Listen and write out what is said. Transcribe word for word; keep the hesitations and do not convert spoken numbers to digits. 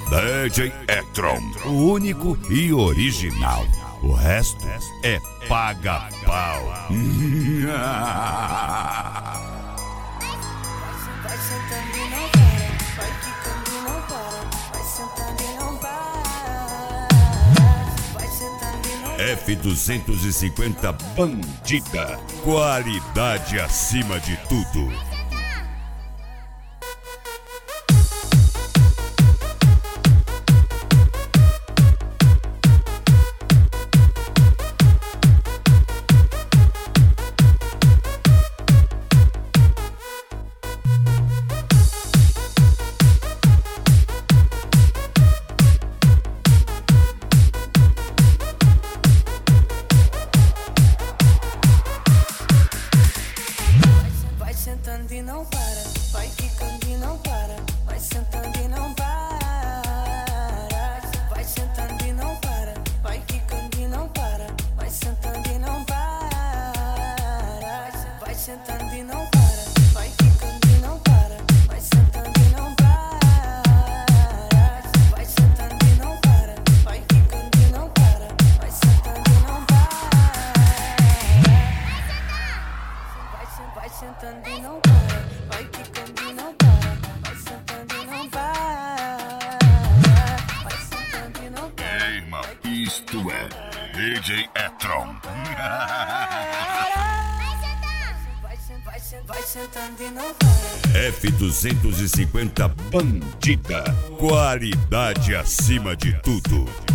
D J Etron, o único e original. O resto é paga-pau. Vai sentando e não para, vai quicando e não para, vai sentando e não para, vai sentando e não para. F duzentos e cinquenta Bandida, qualidade acima de tudo. Vai sentando e não para, vai quicando e não para, vai sentando e não para, vai sentando e não para, vai quicando e não para, vai sentando e não para, vai sentando e não para, vai quicando e não para, vai sentando e não para, vai sentando e não para, vai quicando e não para, vai sentando e não para. Vai sentando e não para, vai quicando e não para, vai sentando e não para, vai sentando e não para. Ei, irmão, isto é D J Etron. Vai sentando, vai sentando e não para. F duzentos e cinquenta Bandida, qualidade acima de tudo.